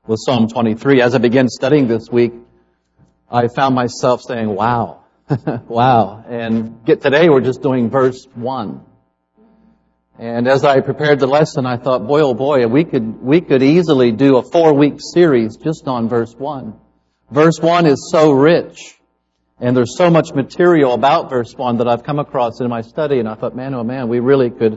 with Psalm 23. As I began studying this week, I found myself saying, wow, wow. And today we're just doing verse 1. And as I prepared the lesson, I thought, boy, oh boy, we could easily do a 4-week series just on verse 1. Verse 1 is so rich, and there's so much material about verse 1 that I've come across in my study, and I thought, man, oh man, we really could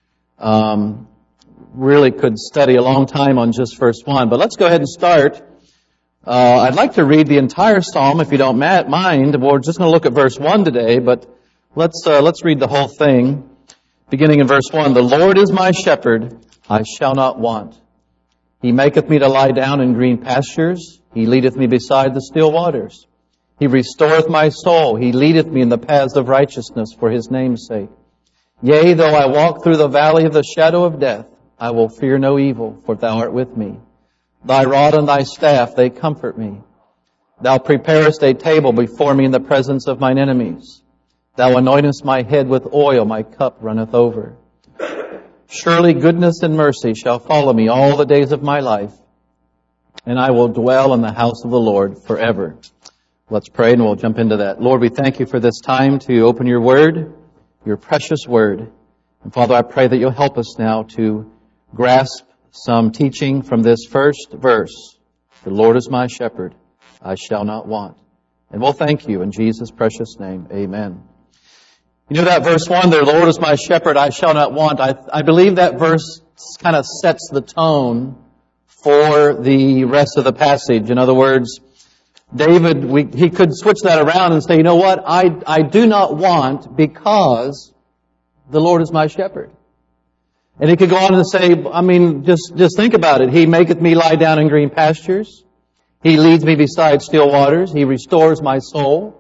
study a long time on just verse 1. But let's go ahead and start. I'd like to read the entire psalm, if you don't mind. We're just going to look at verse 1 today, but let's read the whole thing. Beginning in verse 1, the Lord is my shepherd, I shall not want. He maketh me to lie down in green pastures. He leadeth me beside the still waters. He restoreth my soul. He leadeth me in the paths of righteousness for His name's sake. Yea, though I walk through the valley of the shadow of death, I will fear no evil, for Thou art with me. Thy rod and Thy staff, they comfort me. Thou preparest a table before me in the presence of mine enemies. Thou anointest my head with oil, my cup runneth over. Surely goodness and mercy shall follow me all the days of my life, and I will dwell in the house of the Lord forever. Let's pray and we'll jump into that. Lord, we thank You for this time to open Your Word, Your precious Word. And Father, I pray that You'll help us now to grasp some teaching from this first verse. The Lord is my shepherd, I shall not want. And we'll thank You in Jesus' precious name. Amen. You know that verse 1 there, the Lord is my shepherd, I shall not want. I believe that verse kind of sets the tone for the rest of the passage. In other words, David, he could switch that around and say, you know what, I do not want because the Lord is my shepherd. And he could go on and say, just think about it. He maketh me lie down in green pastures. He leads me beside still waters. He restores my soul.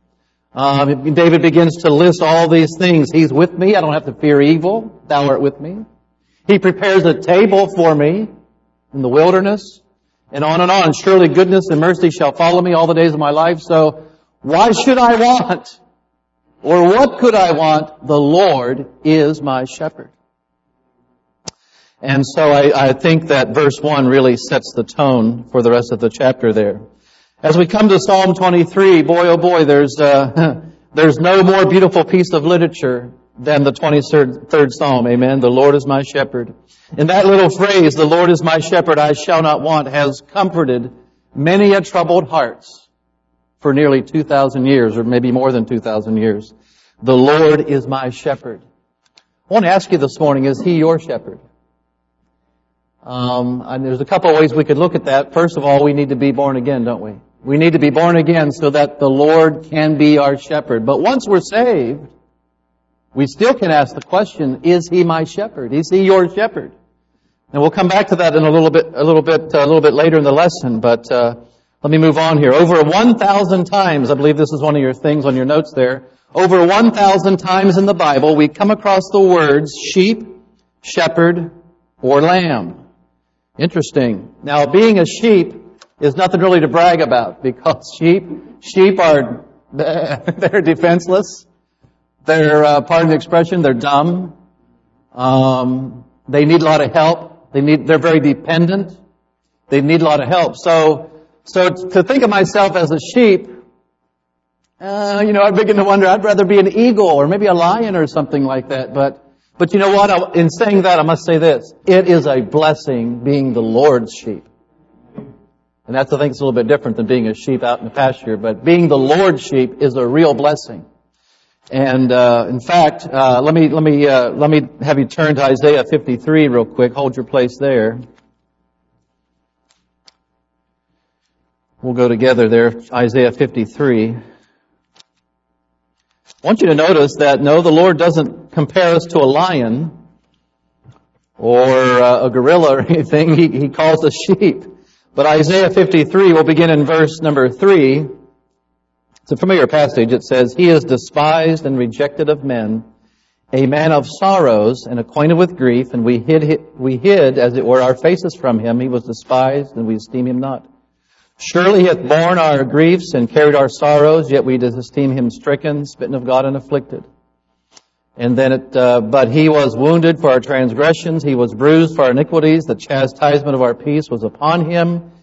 David begins to list all these things. He's with me. I don't have to fear evil. Thou art with me. He prepares a table for me in the wilderness. And on and on. Surely goodness and mercy shall follow me all the days of my life. So why should I want? Or what could I want? The Lord is my shepherd. And so I think that verse 1 really sets the tone for the rest of the chapter there. As we come to Psalm 23, boy oh boy, there's no more beautiful piece of literature than the 23rd Psalm. Amen. The Lord is my shepherd. And that little phrase, the Lord is my shepherd, I shall not want, has comforted many a troubled hearts for nearly 2,000 years, or maybe more than 2,000 years. The Lord is my shepherd. I want to ask you this morning, is He your shepherd? And there's a couple of ways we could look at that. First of all, we need to be born again, don't we? We need to be born again so that the Lord can be our shepherd. But once we're saved, we still can ask the question, is He my shepherd? Is He your shepherd? And we'll come back to that in a little bit later in the lesson, but let me move on here. Over 1,000 times, I believe this is one of your things on your notes there, over 1,000 times in the Bible, we come across the words sheep, shepherd, or lamb. Interesting. Now, being a sheep is nothing really to brag about, because sheep are, they're defenseless. They're, pardon the expression, they're dumb. They need a lot of help. They're very dependent. They need a lot of help. So to think of myself as a sheep, I begin to wonder, I'd rather be an eagle or maybe a lion or something like that. But you know what? In saying that, I must say this. It is a blessing being the Lord's sheep. And that's, I think, it's a little bit different than being a sheep out in the pasture. But being the Lord's sheep is a real blessing. And in fact, let me have you turn to Isaiah 53 real quick. Hold your place there. We'll go together there. Isaiah 53. I want you to notice that no, the Lord doesn't compare us to a lion or a gorilla or anything. He calls us sheep. But Isaiah 53 will begin in verse number 3. It's a familiar passage. It says, He is despised and rejected of men, a man of sorrows and acquainted with grief, and we hid, as it were, our faces from Him. He was despised, and we esteem Him not. Surely He hath borne our griefs and carried our sorrows, yet we did esteem Him stricken, smitten of God, and afflicted. And then but He was wounded for our transgressions, He was bruised for our iniquities, the chastisement of our peace was upon Him,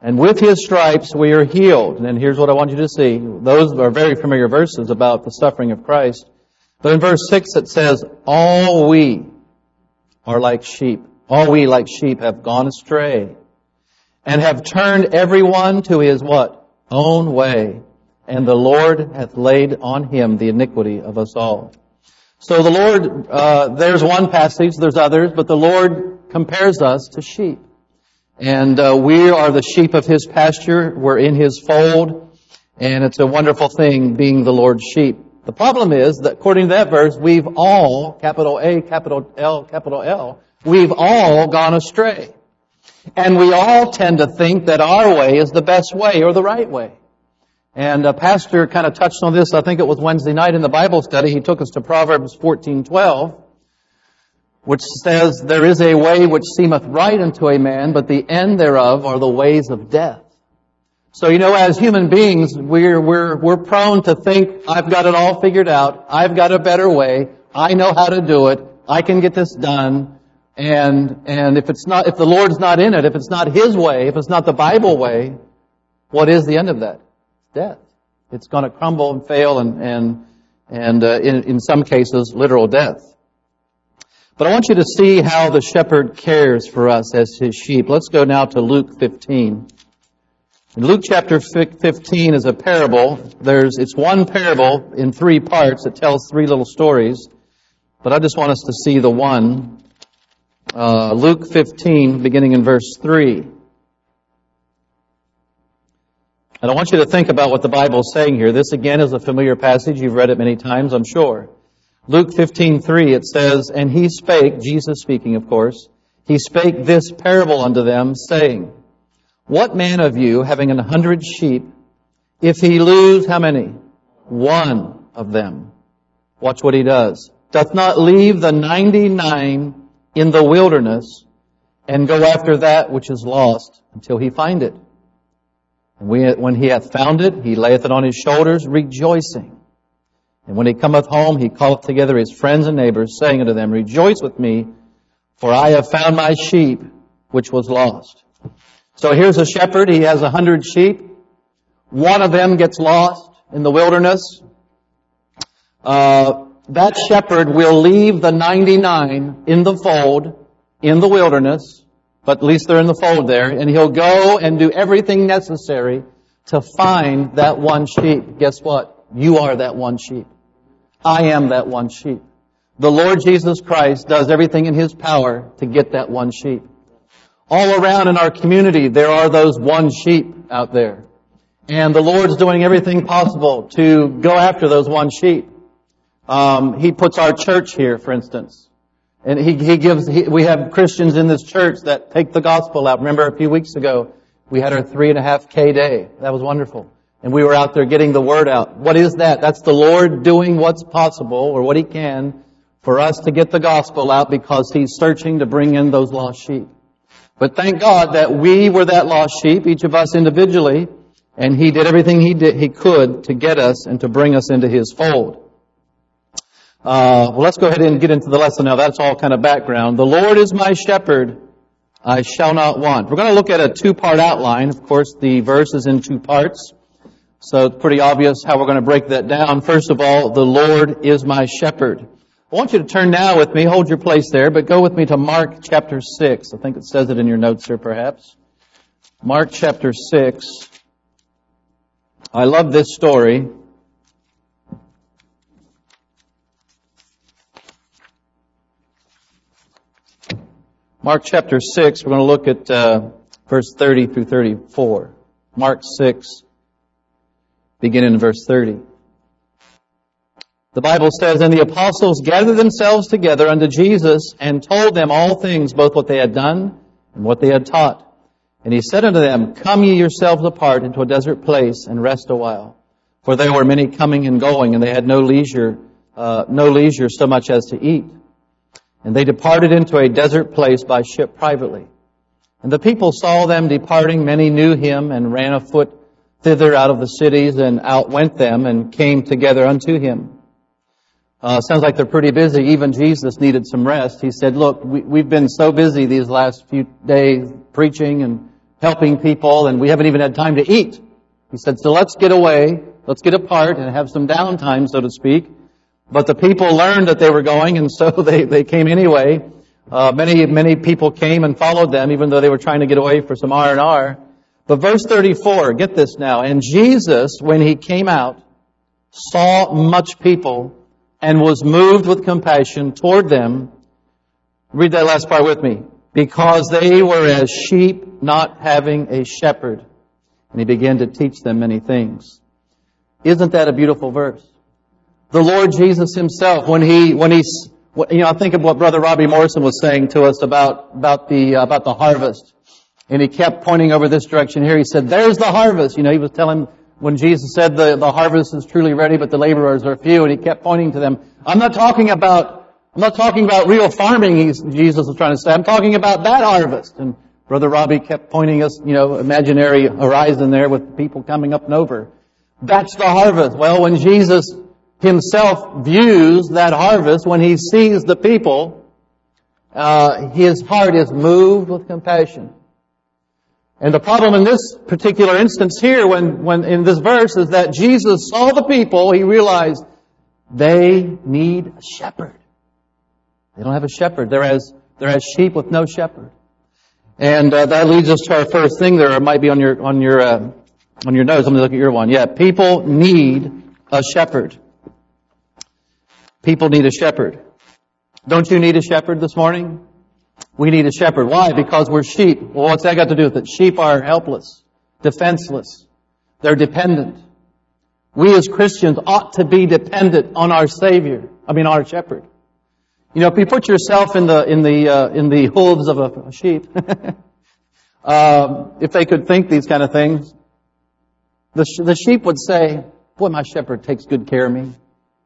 And with His stripes we are healed. And then here's what I want you to see. Those are very familiar verses about the suffering of Christ. But in verse 6 it says, all we are like sheep. All we like sheep have gone astray and have turned everyone to his what? Own way. And the Lord hath laid on Him the iniquity of us all. So the Lord, there's one passage, there's others, but the Lord compares us to sheep. And we are the sheep of His pasture. We're in His fold. And it's a wonderful thing being the Lord's sheep. The problem is that according to that verse, we've all, capital A, capital L, we've all gone astray. And we all tend to think that our way is the best way or the right way. And a pastor kind of touched on this, I think it was Wednesday night in the Bible study. He took us to Proverbs 14:12. Which says, there is a way which seemeth right unto a man, but the end thereof are the ways of death. So, as human beings, we're prone to think, I've got it all figured out. I've got a better way. I know how to do it. I can get this done. And if the Lord's not in it, if it's not His way, if it's not the Bible way, what is the end of that? Death. It's going to crumble and fail and in some cases, literal death. But I want you to see how the shepherd cares for us as His sheep. Let's go now to Luke 15. In Luke chapter 15 is a parable. It's one parable in 3 parts. It tells 3 little stories. But I just want us to see the one. Luke 15, beginning in verse 3. And I want you to think about what the Bible is saying here. This again is a familiar passage. You've read it many times, I'm sure. Luke 15:3, it says, and He spake, Jesus speaking, of course, He spake this parable unto them, saying, what man of you, having 100 sheep, if he lose how many? One of them. Watch what he does. Doth not leave the 99 in the wilderness and go after that which is lost until he find it. And when he hath found it, he layeth it on his shoulders, rejoicing. And when he cometh home, he calleth together his friends and neighbors, saying unto them, rejoice with me, for I have found my sheep, which was lost. So here's a shepherd. He has 100 sheep. One of them gets lost in the wilderness. That shepherd will leave the 99 in the fold, in the wilderness, but at least they're in the fold there, and he'll go and do everything necessary to find that one sheep. Guess what? You are that one sheep. I am that one sheep. The Lord Jesus Christ does everything in His power to get that one sheep. All around in our community, there are those one sheep out there. And the Lord's doing everything possible to go after those one sheep. He puts our church here, for instance. And we have Christians in this church that take the gospel out. Remember a few weeks ago, we had our 3.5K day. That was wonderful. And we were out there getting the word out. What is that? That's the Lord doing what's possible, or what He can, for us to get the gospel out because He's searching to bring in those lost sheep. But thank God that we were that lost sheep, each of us individually, and He did everything He could to get us and to bring us into His fold. Well, let's go ahead and get into the lesson now. That's all kind of background. The Lord is my shepherd, I shall not want. We're going to look at a 2-part outline. Of course, the verse is in 2 parts. So it's pretty obvious how we're going to break that down. First of all, the Lord is my shepherd. I want you to turn now with me, hold your place there, but go with me to Mark chapter 6. I think it says it in your notes here perhaps. Mark chapter 6. I love this story. Mark chapter 6, we're going to look at verse 30 through 34. Mark 6, beginning in verse 30. The Bible says, and the apostles gathered themselves together unto Jesus and told them all things, both what they had done and what they had taught. And He said unto them, come ye yourselves apart into a desert place and rest a while. For there were many coming and going, and they had no leisure so much as to eat. And they departed into a desert place by ship privately. And the people saw them departing. Many knew Him and ran afoot thither out of the cities and outwent them and came together unto Him. Sounds like they're pretty busy. Even Jesus needed some rest. He said, look, we've been so busy these last few days preaching and helping people, and we haven't even had time to eat. He said, so let's get away, let's get apart and have some downtime, so to speak. But the people learned that they were going, and so they came anyway. Many people came and followed them, even though they were trying to get away for some R&R. But verse 34, get this now. And Jesus, when he came out, saw much people and was moved with compassion toward them. Read that last part with me. Because they were as sheep not having a shepherd. And he began to teach them many things. Isn't that a beautiful verse? The Lord Jesus himself, when I think of what Brother Robbie Morrison was saying to us about the harvest. And he kept pointing over this direction here. He said, there's the harvest. He was telling when Jesus said the harvest is truly ready, but the laborers are few. And he kept pointing to them. I'm not talking about real farming, Jesus was trying to say. I'm talking about that harvest. And Brother Robbie kept pointing us, imaginary horizon there with people coming up and over. That's the harvest. Well, when Jesus himself views that harvest, when he sees the people, his heart is moved with compassion. And the problem in this particular instance here, when in this verse, is that Jesus saw the people, he realized they need a shepherd. They don't have a shepherd. They're as sheep with no shepherd. And that leads us to our first thing there. It might be on your notes. Let me look at your one. Yeah, people need a shepherd. People need a shepherd. Don't you need a shepherd this morning? We need a shepherd. Why? Because we're sheep. Well, what's that got to do with it? Sheep are helpless, defenseless. They're dependent. We as Christians ought to be dependent on our our shepherd. If you put yourself in the hooves of a sheep, if they could think these kind of things, the sheep would say, boy, my shepherd takes good care of me.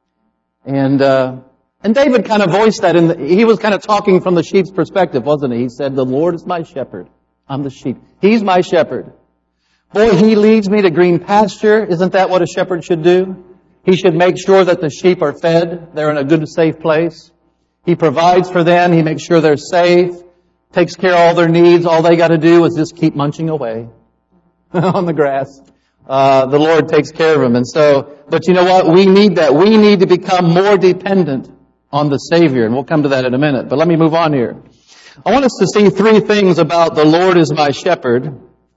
And David kind of voiced that he was kind of talking from the sheep's perspective, wasn't he? He said, the Lord is my shepherd. I'm the sheep. He's my shepherd. Boy, he leads me to green pasture. Isn't that what a shepherd should do? He should make sure that the sheep are fed. They're in a good, safe place. He provides for them. He makes sure they're safe. Takes care of all their needs. All they got to do is just keep munching away on the grass. The Lord takes care of them. But you know what? We need that. We need to become more dependent on the Savior. And we'll come to that in a minute. But let me move on here. I want us to see three things about the Lord is my shepherd.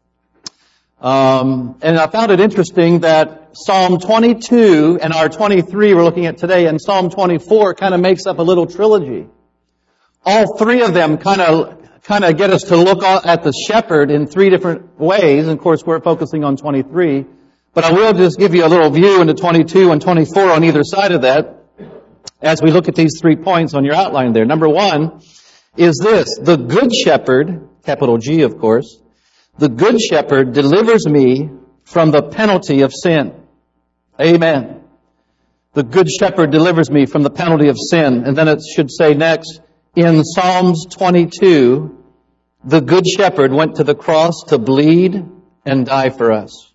And I found it interesting that Psalm 22 and our 23 we're looking at today and Psalm 24 kind of makes up a little trilogy. All three of them kind of get us to look at the shepherd in three different ways. And of course, we're focusing on 23. But I will just give you a little view into 22 and 24 on either side of that as we look at these 3 points on your outline there. Number one is this: the good shepherd, capital G of course, the good shepherd delivers me from the penalty of sin. Amen. The good shepherd delivers me from the penalty of sin. And then it should say next, in Psalms 22, the good shepherd went to the cross to bleed and die for us.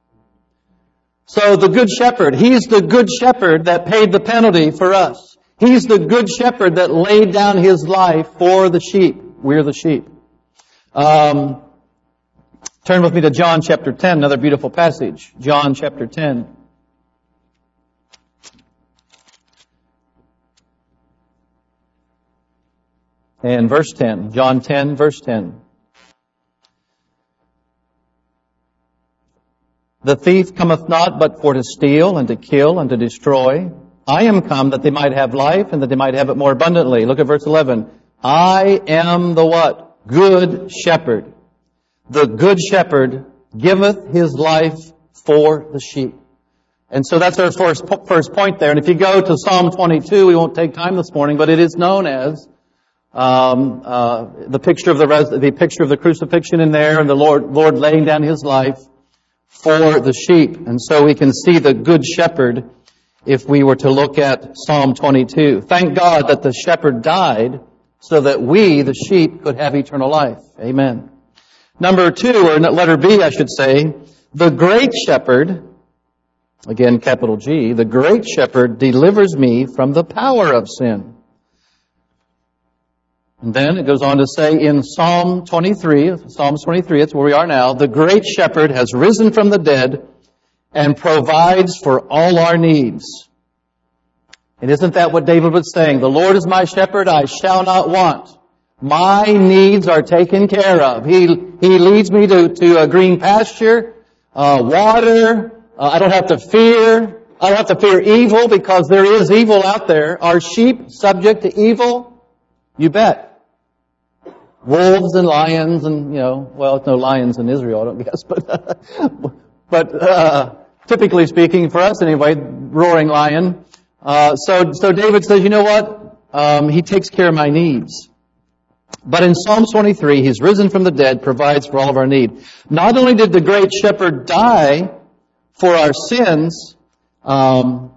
So the good shepherd, he's the good shepherd that paid the penalty for us. He's the good shepherd that laid down his life for the sheep. We're the sheep. Turn with me to John chapter 10, another beautiful passage. John chapter 10. And verse 10. John 10, verse 10. The thief cometh not but for to steal and to kill and to destroy. I am come that they might have life and that they might have it more abundantly. Look at verse 11. I am the what? Good shepherd. The good shepherd giveth his life for the sheep. And so that's our first point there. And if you go to Psalm 22, we won't take time this morning, but it is known as the picture of the crucifixion in there, and the Lord laying down his life for the sheep. And so we can see the good shepherd if we were to look at Psalm 22. Thank God that the shepherd died so that we, the sheep, could have eternal life. Amen. Number two, or letter B, I should say, the great shepherd, again, capital G, the great shepherd delivers me from the power of sin. And then it goes on to say in Psalms 23, it's where we are now, the great shepherd has risen from the dead and provides for all our needs. And isn't that what David was saying? The Lord is my shepherd, I shall not want. My needs are taken care of. He leads me to a green pasture, water. I don't have to fear. I don't have to fear evil because there is evil out there. Are sheep subject to evil? You bet. Wolves and lions and, well, no lions in Israel, I don't guess, but typically speaking, for us anyway, roaring lion. So David says, you know what? He takes care of my needs. But in Psalm 23, He's risen from the dead, provides for all of our need. Not only did the great shepherd die for our sins, but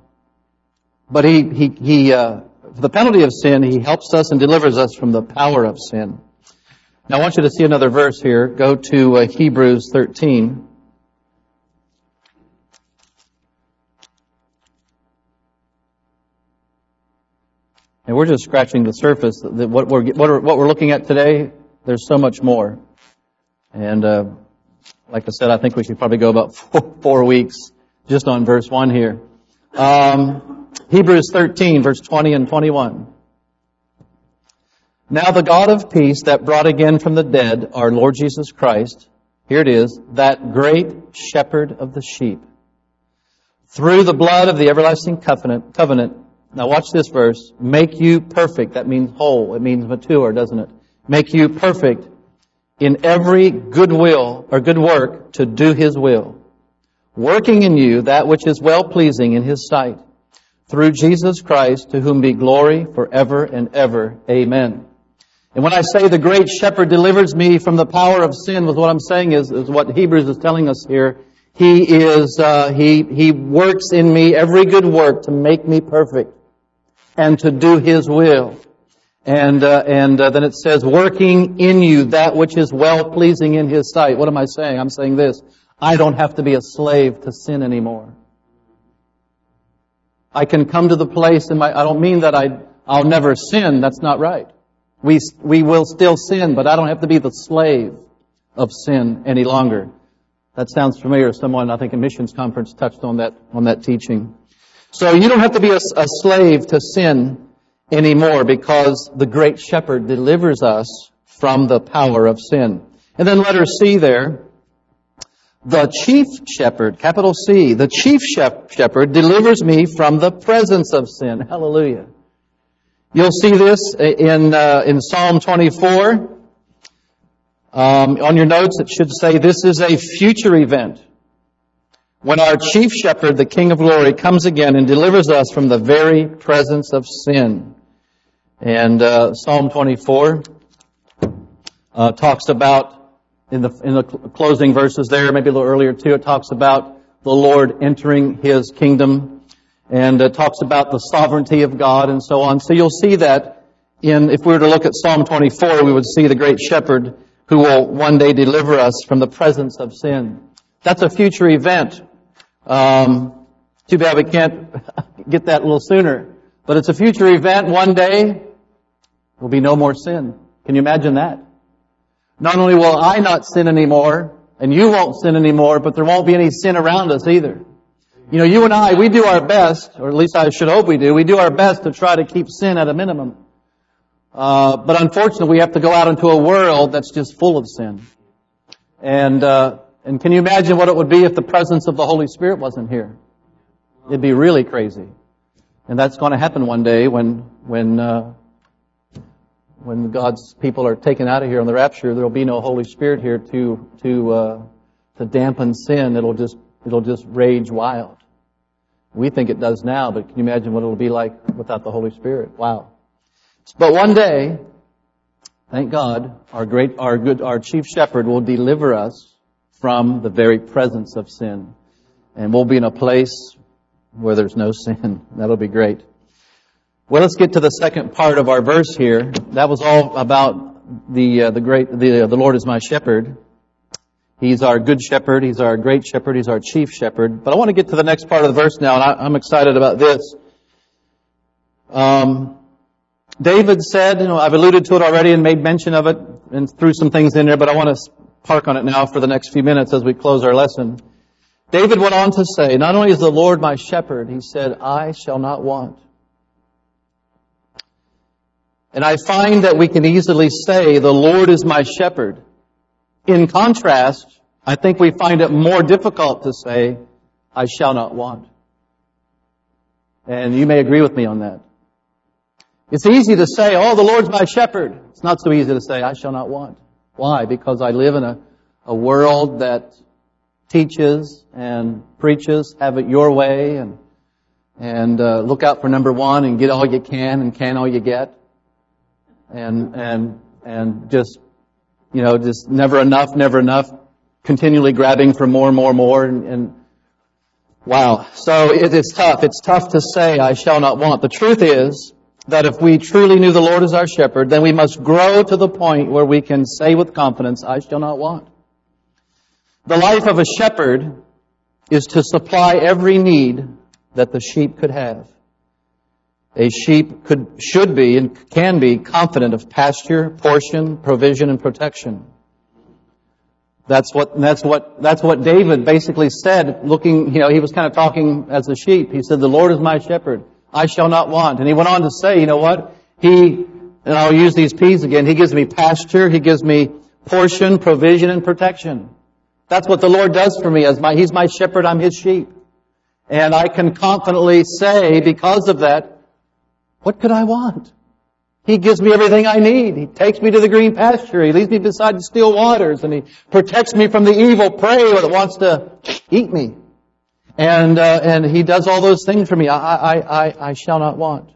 he for the penalty of sin, He helps us and delivers us from the power of sin. Now I want you to see another verse here. Go to Hebrews 13. And we're just scratching the surface. What we're looking at today, there's so much more. And like I said, I think we should probably go about 4 weeks just on verse 1 here. Hebrews 13, verse 20 and 21. Now the God of peace that brought again from the dead our Lord Jesus Christ, here it is, that great shepherd of the sheep, through the blood of the everlasting covenant. Now watch this verse. Make you perfect. That means whole. It means mature, doesn't it? Make you perfect in every good will or good work to do His will, working in you that which is well-pleasing in His sight, through Jesus Christ, to whom be glory forever and ever. Amen. And when I say the great shepherd delivers me from the power of sin, what I'm saying is what Hebrews is telling us here. He works in me every good work to make me perfect and to do His will. And then it says, working in you that which is well-pleasing in His sight. What am I saying? I'm saying this. I don't have to be a slave to sin anymore. I can come to the place I don't mean that I'll never sin. That's not right. We will still sin, but I don't have to be the slave of sin any longer. That sounds familiar. Someone, I think, in missions conference touched on that teaching. So you don't have to be a slave to sin anymore because the great shepherd delivers us from the power of sin. And then letter C there, the chief shepherd, capital C, the chief shepherd delivers me from the presence of sin. Hallelujah. You'll see this in Psalm 24. On your notes, it should say this is a future event when our chief shepherd, the King of Glory, comes again and delivers us from the very presence of sin. And Psalm 24 talks about, in the closing verses there, maybe a little earlier too, it talks about the Lord entering His kingdom, and it talks about the sovereignty of God and so on. So you'll see that if we were to look at Psalm 24, we would see the great shepherd who will one day deliver us from the presence of sin. That's a future event. Too bad we can't get that a little sooner. But it's a future event. One day, there will be no more sin. Can you imagine that? Not only will I not sin anymore, and you won't sin anymore, but there won't be any sin around us either. You and I, we do our best, or at least I should hope we do our best to try to keep sin at a minimum. But unfortunately, we have to go out into a world that's just full of sin. And can you imagine what it would be if the presence of the Holy Spirit wasn't here? It'd be really crazy. And that's going to happen one day when God's people are taken out of here on the rapture. There'll be no Holy Spirit here to dampen sin. It'll just rage wild. We think it does now, but can you imagine what it'll be like without the Holy Spirit? Wow. But one day, thank God, our chief shepherd will deliver us from the very presence of sin. And we'll be in a place where there's no sin. That'll be great. Well, let's get to the second part of our verse here. That was all about the Lord is my shepherd. He's our good shepherd. He's our great shepherd. He's our chief shepherd. But I want to get to the next part of the verse now, and I'm excited about this. David said, I've alluded to it already and made mention of it and threw some things in there, but I want to park on it now for the next few minutes as we close our lesson. David went on to say, not only is the Lord my shepherd, he said, I shall not want. And I find that we can easily say, the Lord is my shepherd. In contrast, I think we find it more difficult to say, I shall not want. And you may agree with me on that. It's easy to say, oh, the Lord's my shepherd. It's not so easy to say, I shall not want. Why? Because I live in a world that teaches and preaches, have it your way, and look out for number one and get all you can and can all you get. And just never enough, continually grabbing for more, and wow. So it's tough. It's tough to say, I shall not want. The truth is that if we truly knew the Lord as our shepherd, then we must grow to the point where we can say with confidence, I shall not want. The life of a shepherd is to supply every need that the sheep could have. A sheep should be and can be confident of pasture, portion, provision, and protection. That's what David basically said, he was kind of talking as a sheep. He said, the Lord is my shepherd. I shall not want. And he went on to say, and I'll use these P's again, He gives me pasture, He gives me portion, provision, and protection. That's what the Lord does for me. He's my shepherd, I'm His sheep. And I can confidently say, because of that, what could I want? He gives me everything I need. He takes me to the green pasture. He leads me beside the still waters. And He protects me from the evil prey that wants to eat me. And He does all those things for me. I shall not want.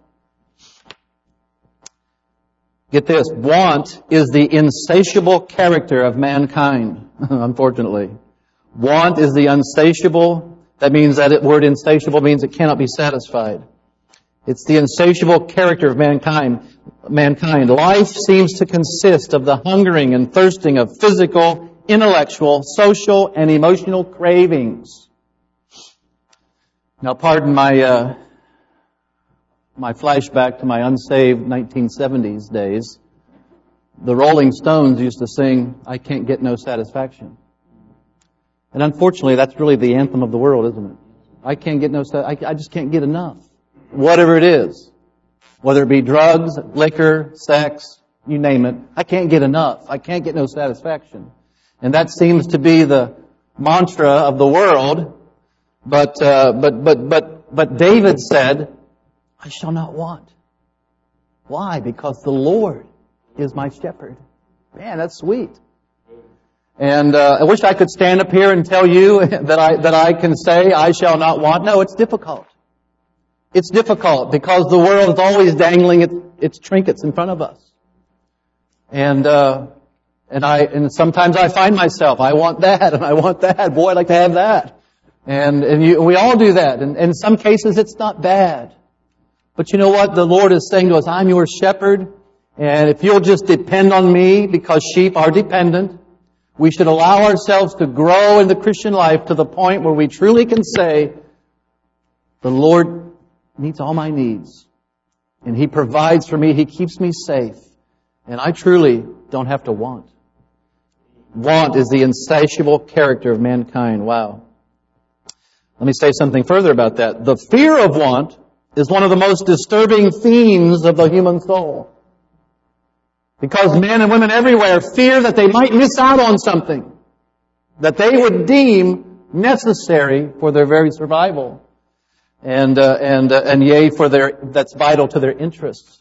Get this. Want is the insatiable character of mankind, unfortunately. Want is the insatiable. That means word insatiable means it cannot be satisfied. It's the insatiable character of mankind. Life seems to consist of the hungering and thirsting of physical, intellectual, social, and emotional cravings. Now, pardon my flashback to my unsaved 1970s days. The Rolling Stones used to sing, I can't get no satisfaction. And unfortunately, that's really the anthem of the world, isn't it? I can't get I just can't get enough. Whatever it is. Whether it be drugs, liquor, sex, you name it. I can't get enough. I can't get no satisfaction. And that seems to be the mantra of the world. But David said, I shall not want. Why? Because the Lord is my shepherd. Man, that's sweet. And I wish I could stand up here and tell you that I can say I shall not want. No, it's difficult. It's difficult because the world is always dangling its trinkets in front of us. And sometimes I find myself, I want that and I want that. Boy, I'd like to have that. And we all do that. And in some cases it's not bad. But you know what? The Lord is saying to us, I'm your shepherd. And if you'll just depend on me, because sheep are dependent, we should allow ourselves to grow in the Christian life to the point where we truly can say, the Lord meets all my needs. And He provides for me. He keeps me safe. And I truly don't have to want. Want is the insatiable character of mankind. Wow. Let me say something further about that. The fear of want is one of the most disturbing themes of the human soul. Because men and women everywhere fear that they might miss out on something that they would deem necessary for their very survival. And yea, that's vital to their interests.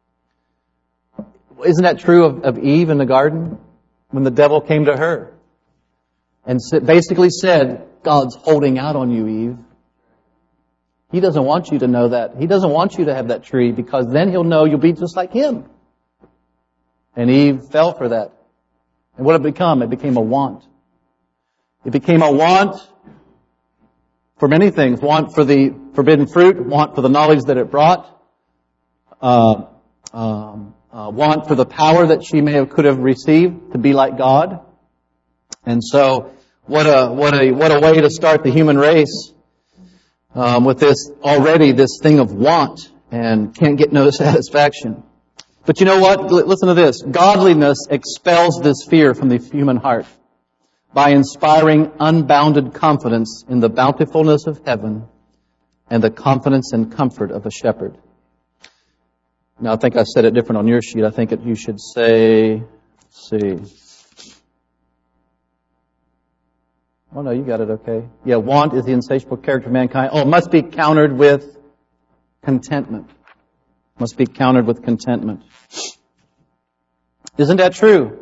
Isn't that true of Eve in the garden? When the devil came to her and basically said, God's holding out on you, Eve. He doesn't want you to know that. He doesn't want you to have that tree because then He'll know you'll be just like Him. And Eve fell for that. And what did it become? It became a want. It became a want for many things. Want for the forbidden fruit. Want for the knowledge that it brought. Want for the power that she could have received to be like God. And so, what a way to start the human race with this thing of want and can't get no satisfaction. But you know what? Listen to this. Godliness expels this fear from the human heart by inspiring unbounded confidence in the bountifulness of heaven and the confidence and comfort of a shepherd. Now, I think I said it different on your sheet. I think you should say, let's see. Oh, no, you got it okay. Yeah, want is the insatiable character of mankind. Oh, it must be countered with contentment. Must be countered with contentment. Isn't that true?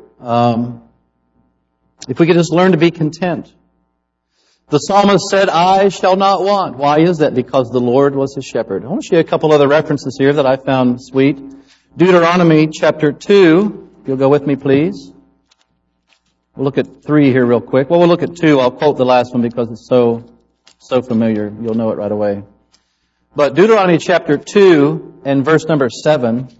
If we could just learn to be content. The psalmist said, I shall not want. Why is that? Because the Lord was his shepherd. I want to show you a couple other references here that I found sweet. Deuteronomy chapter 2. If you'll go with me, please. We'll look at 3 here real quick. Well, we'll look at 2. I'll quote the last one because it's so familiar. You'll know it right away. But Deuteronomy chapter 2 and verse number 7.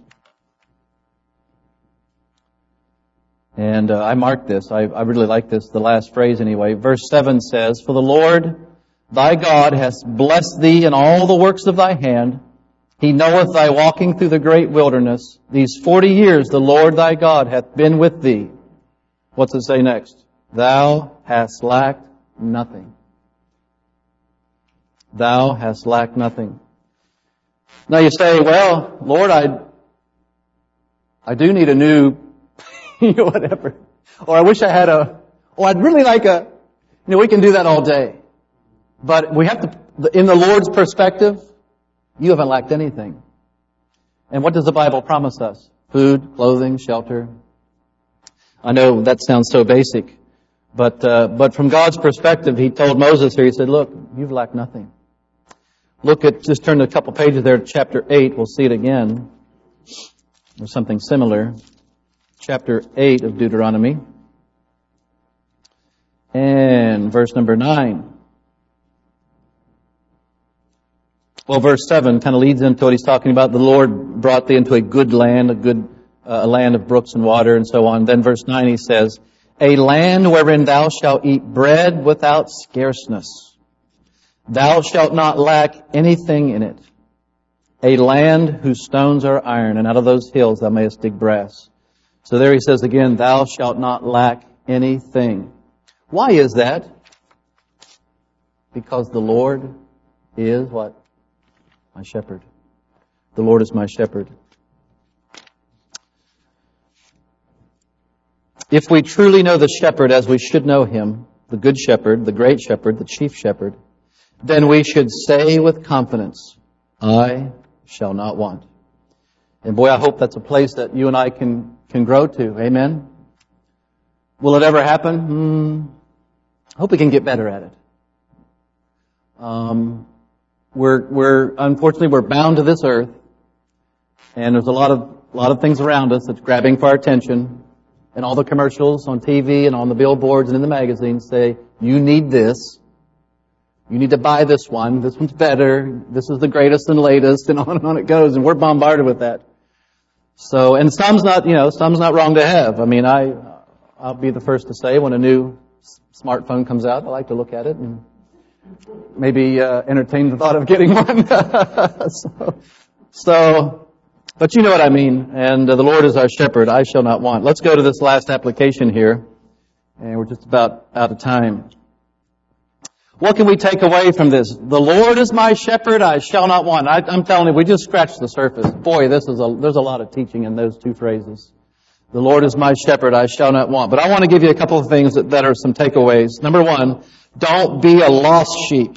And I marked this. I really like this, the last phrase anyway. Verse 7 says, For the Lord thy God hath blessed thee in all the works of thy hand. He knoweth thy walking through the great wilderness. These 40 years the Lord thy God hath been with thee. What's it say next? Thou hast lacked nothing. Thou hast lacked nothing. Now you say, well, Lord, I do need a new, whatever. Or I wish I had I'd really like we can do that all day. But we have to, in the Lord's perspective, you haven't lacked anything. And what does the Bible promise us? Food, clothing, shelter. I know that sounds so basic, but from God's perspective, He told Moses here, He said, look, you've lacked nothing. Just turn a couple pages there to chapter 8. We'll see it again. There's something similar. Chapter 8 of Deuteronomy. And verse number 9. Well, verse 7 kind of leads into what he's talking about. The Lord brought thee into a good land, a land of brooks and water and so on. Then verse 9 he says, a land wherein thou shalt eat bread without scarceness. Thou shalt not lack anything in it. A land whose stones are iron, and out of those hills thou mayest dig brass. So there he says again, thou shalt not lack anything. Why is that? Because the Lord is what? My shepherd. The Lord is my shepherd. If we truly know the shepherd as we should know him, the good shepherd, the great shepherd, the chief shepherd, then we should say with confidence, I shall not want. And boy, I hope that's a place that you and I can grow to. Amen? Will it ever happen? I hope we can get better at it. Unfortunately, we're bound to this earth, and there's a lot of things around us that's grabbing for our attention, and all the commercials on TV and on the billboards and in the magazines say, you need this. You need to buy this one. This one's better. This is the greatest and latest, and on it goes. And we're bombarded with that. So, and some's not wrong to have. I mean, I'll be the first to say when a new smartphone comes out, I like to look at it and maybe entertain the thought of getting one. But you know what I mean. And the Lord is our shepherd. I shall not want. Let's go to this last application here, and we're just about out of time. What can we take away from this? The Lord is my shepherd, I shall not want. I'm telling you, we just scratched the surface. Boy, there's a lot of teaching in those two phrases. The Lord is my shepherd, I shall not want. But I want to give you a couple of things that are some takeaways. Number one, don't be a lost sheep.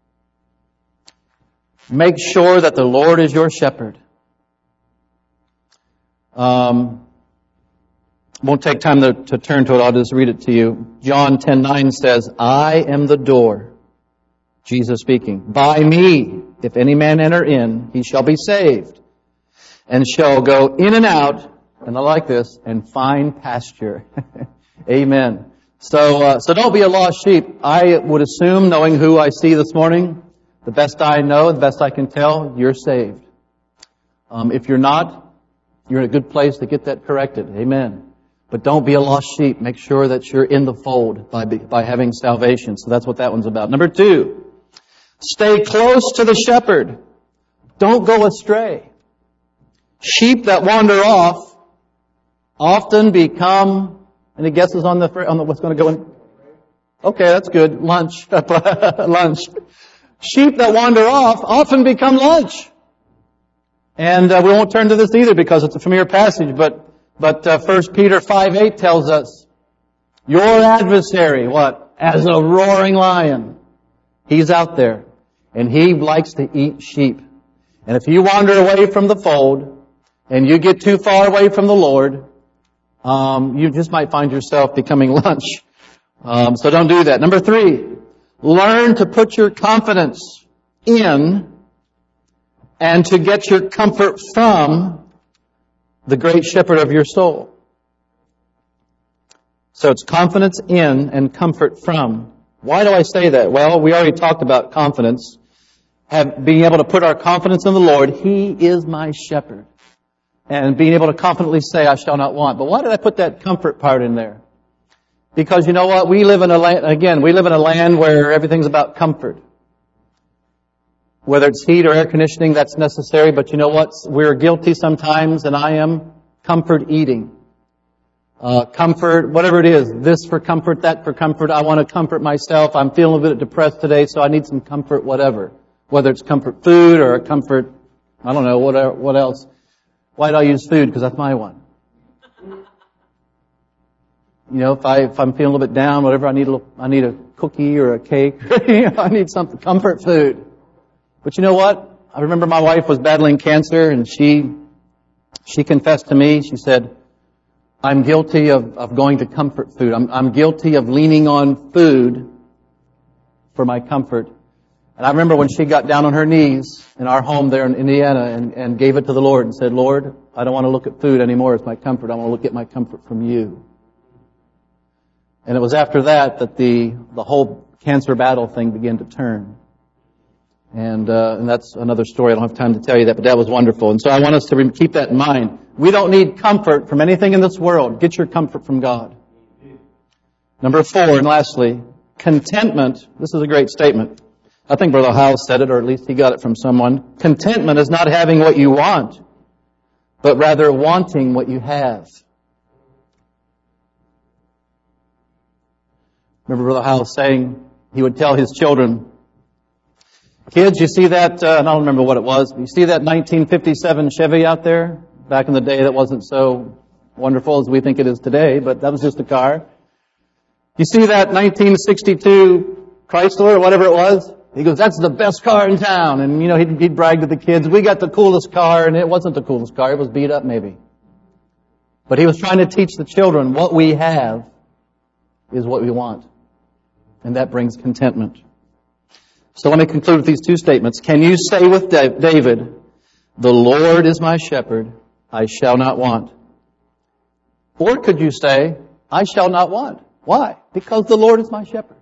Make sure that the Lord is your shepherd. Won't take time to turn to it. I'll just read it to you. John 10:9 says, I am the door. Jesus speaking. By me, if any man enter in, he shall be saved, and shall go in and out, and I like this, and find pasture. Amen. So don't be a lost sheep. I would assume, knowing who I see this morning, the best I know, the best I can tell, you're saved. If you're not, you're in a good place to get that corrected. Amen. But don't be a lost sheep. Make sure that you're in the fold by having salvation. So that's what that one's about. Number two, stay close to the shepherd. Don't go astray. Sheep that wander off often become, any guesses on what's going to go in? Okay, that's good. Lunch. Lunch. Sheep that wander off often become lunch. And we won't turn to this either because it's a familiar passage, but 1 Peter 5:8 tells us, your adversary, what? As a roaring lion. He's out there, and he likes to eat sheep. And if you wander away from the fold, and you get too far away from the Lord, you just might find yourself becoming lunch. So don't do that. Number 3, learn to put your confidence in and to get your comfort from the great shepherd of your soul. So it's confidence in and comfort from. Why do I say that? Well, we already talked about confidence. Being able to put our confidence in the Lord. He is my shepherd. And being able to confidently say, I shall not want. But why did I put that comfort part in there? Because you know what? We live in a land where everything's about comfort. Whether it's heat or air conditioning, that's necessary. But you know what? We're guilty sometimes, and I am comfort eating. Comfort, whatever it is, this for comfort, that for comfort. I want to comfort myself. I'm feeling a bit depressed today, so I need some comfort, whatever. Whether it's comfort food or comfort, I don't know, what else. Why do I use food? Because that's my one. You know, if I'm feeling a little bit down, whatever, I need a cookie or a cake. I need something, comfort food. But you know what? I remember my wife was battling cancer, and she confessed to me. She said, I'm guilty of going to comfort food. I'm guilty of leaning on food for my comfort. And I remember when she got down on her knees in our home there in Indiana and gave it to the Lord and said, Lord, I don't want to look at food anymore as my comfort. I want to get my comfort from you. And it was after that the whole cancer battle thing began to turn. And that's another story. I don't have time to tell you that, but that was wonderful. And so I want us to keep that in mind. We don't need comfort from anything in this world. Get your comfort from God. Number 4, and lastly, contentment. This is a great statement. I think Brother Howell said it, or at least he got it from someone. Contentment is not having what you want, but rather wanting what you have. Remember Brother Howell saying he would tell his children, kids, you see that, I don't remember what it was, but you see that 1957 Chevy out there? Back in the day that wasn't so wonderful as we think it is today, but that was just a car. You see that 1962 Chrysler or whatever it was? He goes, that's the best car in town. And, you know, he'd brag to the kids, we got the coolest car, and it wasn't the coolest car. It was beat up maybe. But he was trying to teach the children what we have is what we want. And that brings contentment. So let me conclude with these 2 statements. Can you say with David, the Lord is my shepherd, I shall not want? Or could you say, I shall not want? Why? Because the Lord is my shepherd.